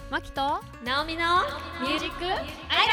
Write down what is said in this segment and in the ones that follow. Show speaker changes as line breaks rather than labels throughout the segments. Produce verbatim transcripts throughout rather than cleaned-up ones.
マキと
ナオミのミュージックアイラン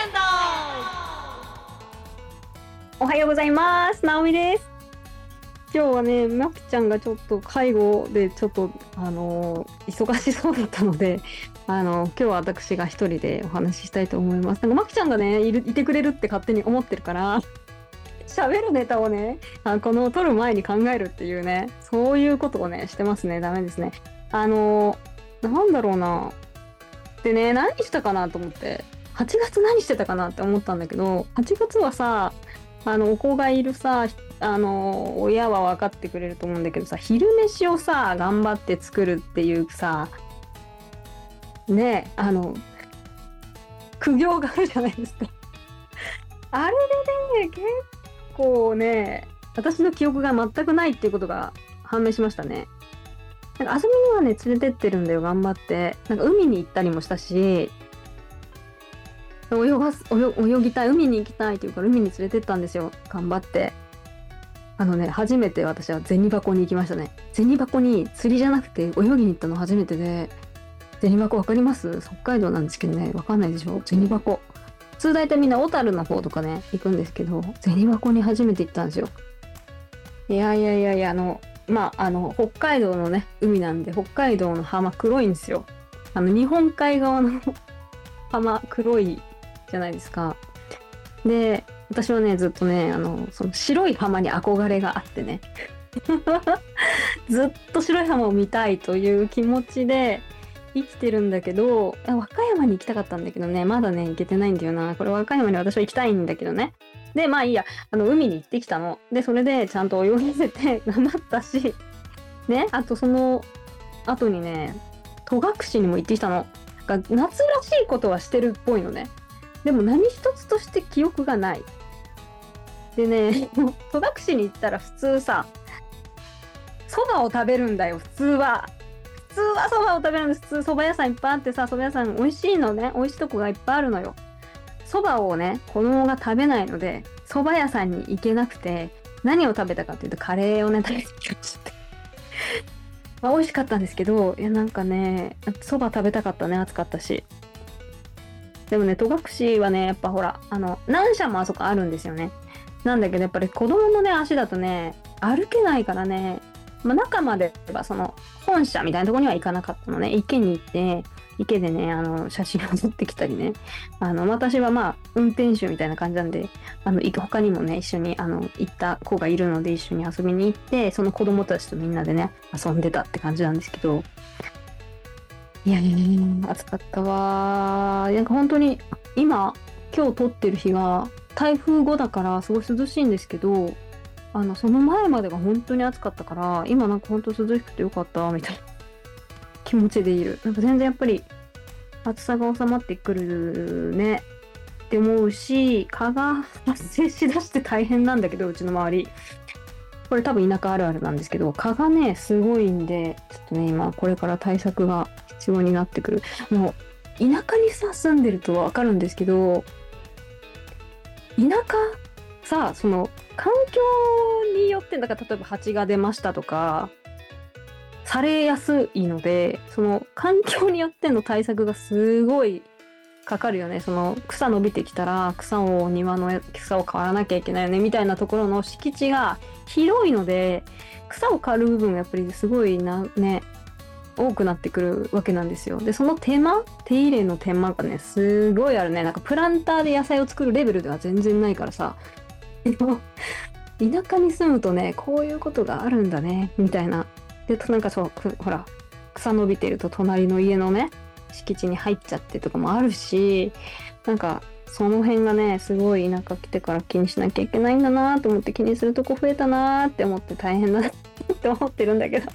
おはようございます。なおみです。今日はね、まきちゃんがちょっと介護でちょっとあのー、忙しそうだったので、あのー、今日は私が一人でお話ししたいと思います。なんかまきちゃんがねいるいてくれるって勝手に思ってるから喋るネタをねあこの撮る前に考えるっていうね、そういうことをねしてますね。ダメですね。あのー、なんだろうなでね、何したかなと思ってはちがつ何してたかなって思ったんだけど、はちがつはさあのお子がいるさあの親は分かってくれると思うんだけどさ、昼飯をさ頑張って作るっていうさね、あの苦行があるじゃないですかあれでね結構ね私の記憶が全くないっていうことが判明しましたね。なんか遊びにはね連れてってるんだよ、頑張って。なんか海に行ったりもしたし、泳がす泳泳ぎたい、海に行きたいっていうから海に連れてったんですよ、頑張って。あのね初めて私は銭箱に行きましたね。銭箱に釣りじゃなくて泳ぎに行ったの初めてで、銭箱わかります？北海道なんですけどね、わかんないでしょ銭箱。普通大体みんな小樽の方とかね行くんですけど、銭箱に初めて行ったんですよ。いやいやいやいや、あのまああの北海道のね海なんで、北海道の浜黒いんですよ。あの日本海側の浜黒いじゃないですか。で私はねずっとねあのその白い浜に憧れがあってねずっと白い浜を見たいという気持ちで生きてるんだけど、和歌山に行きたかったんだけどね、まだね行けてないんだよな。これ和歌山に私は行きたいんだけどね。でまあいいや、あの海に行ってきたので、それでちゃんと泳ぎせて頑張ったしね、あとその後にね戸隠にも行ってきたの。夏らしいことはしてるっぽいのね。でも何一つとして記憶がない。でね戸隠に行ったら普通さ蕎麦を食べるんだよ。普通は普通は蕎麦を食べるんです。普通蕎麦屋さんいっぱいあってさ、蕎麦屋さん美味しいのね、美味しいとこがいっぱいあるのよ。蕎麦をね子供が食べないので蕎麦屋さんに行けなくて、何を食べたかっていうとカレーをね食べてきましたまあ美味しかったんですけど、いやなんかね蕎麦食べたかったね、暑かったし。でもね戸隠はねやっぱほらあの何社もあそこあるんですよね。なんだけどやっぱり子供のね足だとね歩けないからね、まあ、中まではその本社みたいなところには行かなかったのね。池に行って池でねあの写真を撮ってきたりね、あの私はまあ運転手みたいな感じなんで、あの他にもね一緒にあの行った子がいるので一緒に遊びに行って、その子供たちとみんなでね遊んでたって感じなんですけど、いやいやいや暑かったわ。なんか本当に今今日撮ってる日が台風後だからすごい涼しいんですけど、あのその前までが本当に暑かったから、今なんか本当涼しくてよかったみたいな気持ちでいる。なんか全然やっぱり暑さが収まってくるねって思うし、蚊が発生しだして大変なんだけど、うちの周りこれ多分田舎あるあるなんですけど、蚊がねすごいんで、ちょっとね今これから対策が必要になってくる。もう田舎にさ住んでるとわかるんですけど、田舎さその環境によってだから、例えば蜂が出ましたとかされやすいので、その環境によっての対策がすごいかかるよね。その草伸びてきたら草を庭の草を刈らなきゃいけないよねみたいなところの敷地が広いので、草を刈る部分がやっぱりすごいなね多くなってくるわけなんですよ。でその手間手入れの手間がねすごいあるね。なんかプランターで野菜を作るレベルでは全然ないからさ田舎に住むとねこういうことがあるんだねみたいな。でなんかそうほら草伸びてると隣の家のね敷地に入っちゃってとかもあるし、なんかその辺がねすごい田舎来てから気にしなきゃいけないんだなと思って、気にするとこ増えたなって思って大変だなって思ってるんだけどね、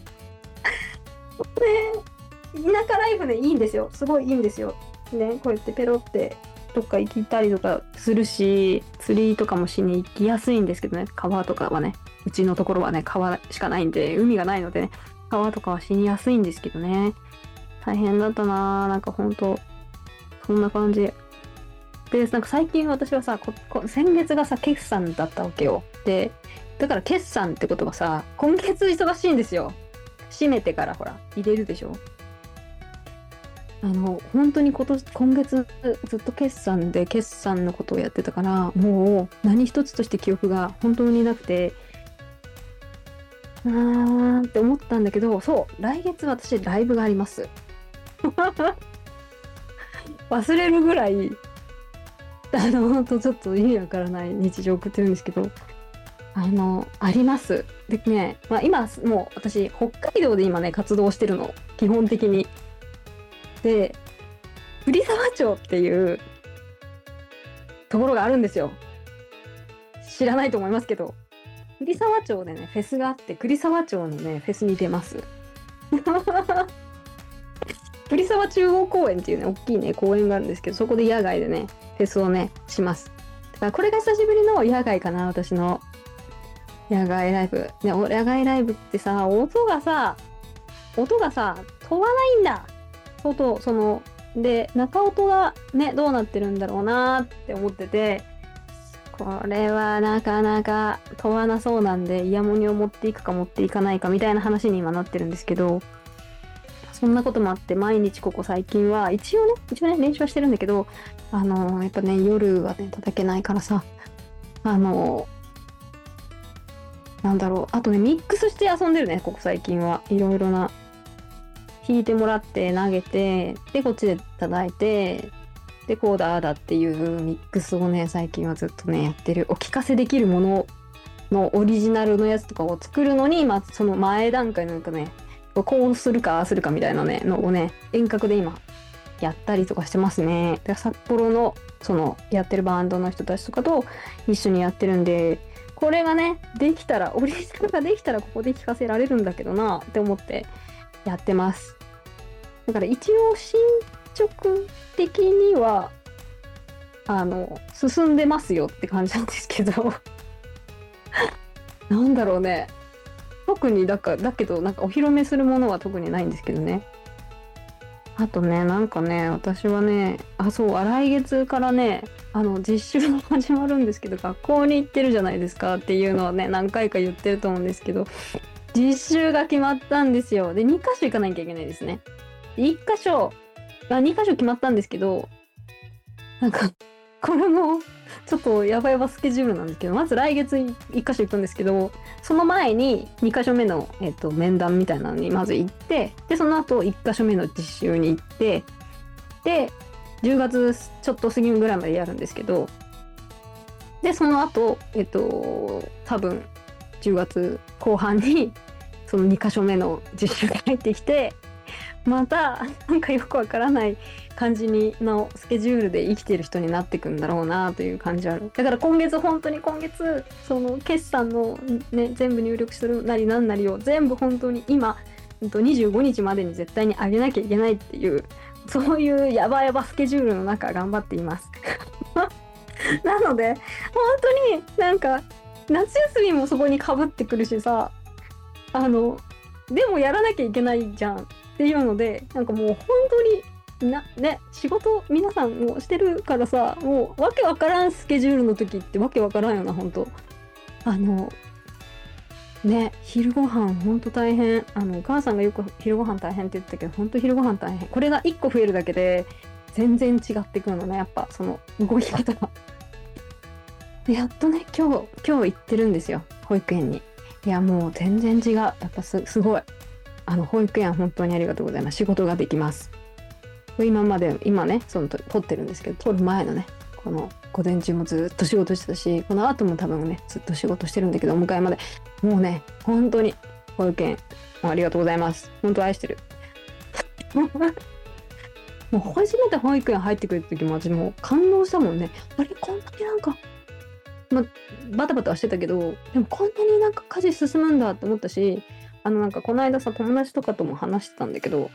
田舎ライフでいいんですよ、すごいいいんですよね。こうやってペロってどっか行きたりとかするし、釣りとかもしに行きやすいんですけどね。川とかはね、うちのところはね川しかないんで、海がないのでね川とかはしにやすいんですけどね。大変だったなぁ。なんかほんとそんな感じで、なんか最近私はさここ先月がさ決算だったわけよ。でだから決算ってことはさ今月忙しいんですよ。閉めてからほら入れるでしょ。 あの本当に今年今月ずっと決算で決算のことをやってたから、もう何一つとして記憶が本当になくて、あーって思ったんだけど、そう来月私ライブがあります忘れるぐらいあの本当ちょっと意味わからない日常を送ってるんですけど、あのありますでね、まあ、今もう私北海道で今ね活動してるの基本的にで、栗沢町っていうところがあるんですよ。知らないと思いますけど、栗沢町でねフェスがあって、栗沢町のねフェスに出ます栗沢中央公園っていうね大きいね公園があるんですけど、そこで野外でねフェスをねします。だからこれが久しぶりの野外かな、私の野外ライブね。野外ライブってさ、音がさ音がさ飛ばないんだ、外そので中音がねどうなってるんだろうなって思ってて、これはなかなか飛ばなそうなんで、イヤモニを持っていくか持っていかないかみたいな話に今なってるんですけど、そんなこともあって毎日ここ最近は一応ね一応ね練習はしてるんだけど、あのー、やっぱね夜はね叩けないからさ、あのー、なんだろう、あとねミックスして遊んでるねここ最近は。いろいろな弾いてもらって投げて、でこっちで叩いて、でこうだああだっていうミックスをね最近はずっとねやってる。お聞かせできるもののオリジナルのやつとかを作るのに、まあその前段階のなんかねこうするかああするかみたいなねのをね遠隔で今やったりとかしてますね。で札幌のそのやってるバンドの人たちとかと一緒にやってるんで、これがねできたら、オリジナルができたらここで聴かせられるんだけどなって思ってやってます。だから一応進捗的にはあの進んでますよって感じなんですけどなんだろうね、特にだかだけどなんかお披露目するものは特にないんですけどね。あとねなんかね私はねあそう来月からねあの実習が始まるんですけど、学校に行ってるじゃないですかっていうのはね何回か言ってると思うんですけど、実習が決まったんですよ。でにかしょ行かなきゃいけないですね。いっかしょあにかしょ決まったんですけど、なんかこれもちょっとやばやばスケジュールなんですけど、まず来月いっかしょ行くんですけど、その前ににかしょめの、えっと、面談みたいなのにまず行って、でその後いっかしょめの実習に行って、でじゅうがつちょっと過ぎぐらいまでやるんですけど、でその後えっと多分じゅうがつこう半にそのにかしょめの実習が入ってきて、またなんかよくわからない感じにのスケジュールで生きてる人になってくんだろうなという感じある。だから今月本当に今月その決算のね全部入力するなりなんなりを全部本当に今にじゅうごにちまでに絶対に上げなきゃいけないっていう、そういうやばやばスケジュールの中頑張っていますなので本当になんか夏休みもそこにかぶってくるしさ、あのでもやらなきゃいけないじゃんっていうので、なんかもう本当になね仕事皆さんもしてるからさ、もうわけわからんスケジュールの時ってわけわからんよな本当。あのね昼ご飯本当大変。あのお母さんがよく昼ご飯大変って言ってたけど、本当昼ご飯大変。これがいっこ増えるだけで全然違ってくるのね、やっぱその動き方が。でやっとね今日今日行ってるんですよ保育園に。いやもう全然違う、やっぱ す, すごいあの保育園本当にありがとうございます。仕事ができます。今まで今ねその撮ってるんですけど、撮る前のねこの午前中もずっと仕事してたし、この後も多分ねずっと仕事してるんだけど、お迎えまでもうね本当に保育園ありがとうございます。本当愛してるもう初めて保育園入ってくる時も私もう感動したもんね。あれこんなになんか、ま、バタバタはしてたけど、でもこんなになんか家事進むんだって思ったし、あのなんかこの間さ友達とかとも話してたんだけど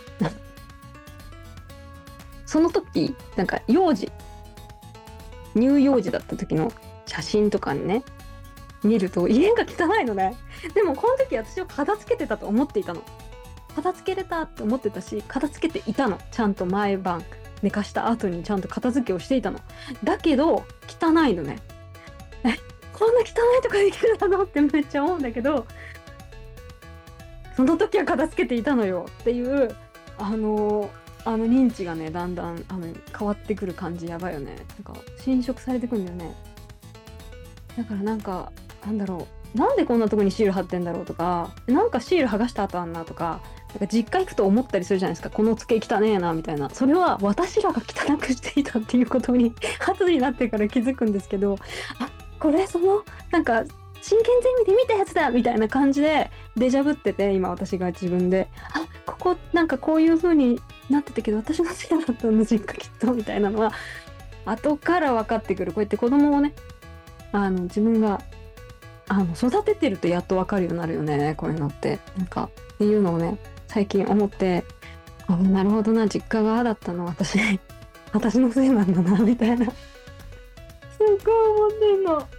その時なんか幼児乳幼児だった時の写真とかにね見ると家が汚いのね。でもこの時私は片付けてたと思っていたの。片付けれたって思ってたし、片付けていたの。ちゃんと毎晩寝かした後にちゃんと片付けをしていたの。だけど汚いのね。えこんな汚いとかできるだろうってめっちゃ思うんだけど、その時は片付けていたのよっていう、あのあの認知がねだんだんあの変わってくる感じやばいよね。なんか侵食されてくんだよね。だからなんかなんだろう、なんでこんなとこにシール貼ってんだろうとか、なんかシール剥がした後あんなとか、なんか実家行くと思ったりするじゃないですか。この机汚ねえなみたいな。それは私らが汚くしていたっていうことに後になってから気づくんですけど、あ、これそのなんか真剣ゼミで見たやつだみたいな感じでデジャブってて、今私が自分で、あ、ここなんかこういう風になってたけど私のせいだったんだ実家きっとみたいなのは後から分かってくる。こうやって子供をね、あの自分があの育ててるとやっと分かるようになるよね、こういうのって。なんかっていうのをね最近思って、あ、なるほどな、実家がああだったの私私のせいなんだなみたいなすっごい思ってんの。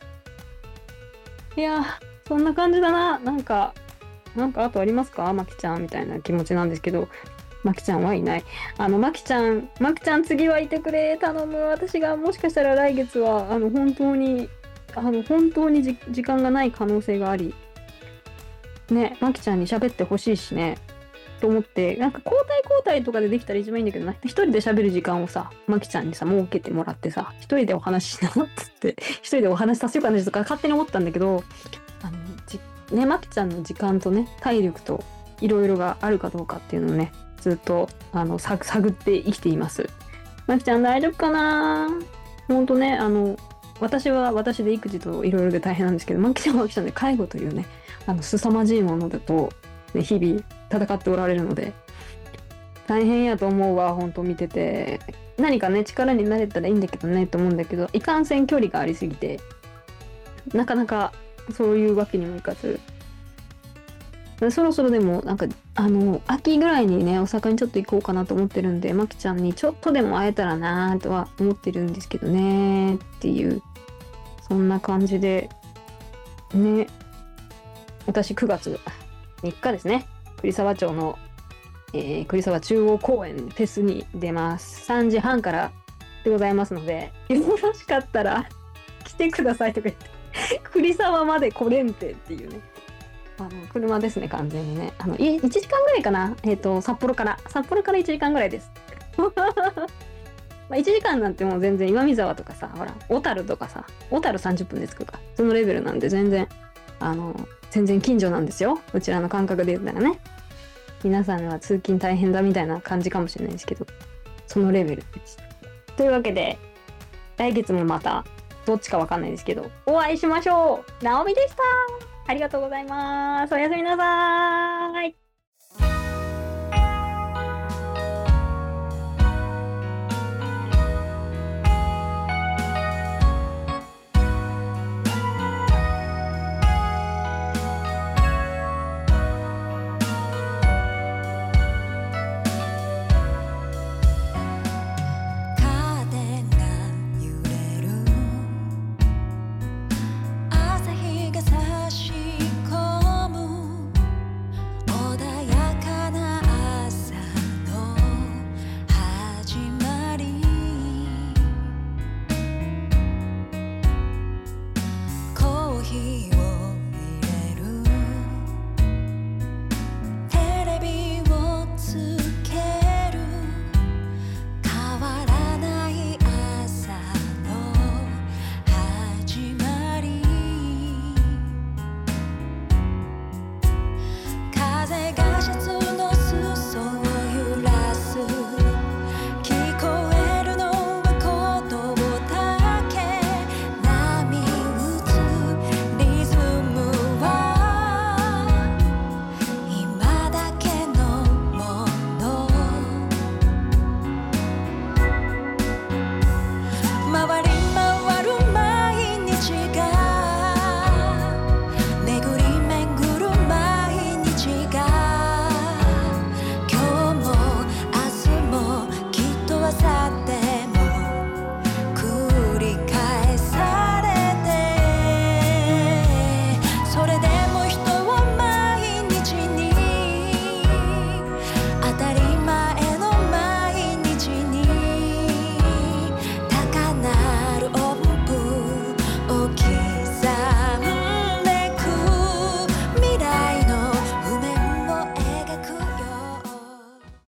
いや、そんな感じだな。なんかなんかあとありますか、まきちゃんみたいな気持ちなんですけど、まきちゃんはいない。あのまきちゃんまきちゃん次はいてくれ、頼む。私がもしかしたら来月はあの本当にあの本当にじ時間がない可能性がありね、まきちゃんに喋ってほしいしねと思って、なんか交代交代とかでできたら一番いいんだけどな、一人で喋る時間をさまきちゃんにさ設けてもらってさ、一人でお話ししなっつって一人でお話しさせようかなとか勝手に思ったんだけど、あのじねまきちゃんの時間とね体力といろいろがあるかどうかっていうのをねずっとあの探探って生きています。まきちゃん大丈夫かな。ほんとね、あの私は私で育児といろいろで大変なんですけど、まきちゃんはまきちゃんで介護というねあの凄まじいものだと、ね、日々戦っておられるので大変やと思うわ。ほんと見てて何かね力になれたらいいんだけどねと思うんだけど、いかんせん距離がありすぎてなかなかそういうわけにもいかず、そろそろでもなんかあの秋ぐらいにね大阪にちょっと行こうかなと思ってるんで、まきちゃんにちょっとでも会えたらなとは思ってるんですけどねっていう、そんな感じでね。私くがつみっかですね、栗沢町の、えー、栗沢中央公園フェスに出ます。さんじはんからでございますので、よろしかったら来てくださいとか言って栗沢まで来れんてっていうね、あの車ですね完全にね。あのいいちじかんぐらいかな、えっと札幌から札幌からいちじかんぐらいですまあいちじかんなんてもう全然岩見沢とかさ、ほら小樽とかさ、小樽さんじゅっぷんで着くか、そのレベルなんで全然あの全然近所なんですよ、うちらの感覚で言ったらね。皆さんは通勤大変だみたいな感じかもしれないですけど、そのレベルです。というわけで来月もまたどっちかわかんないですけどお会いしましょう。なおみでした。ありがとうございます。おやすみなさーい。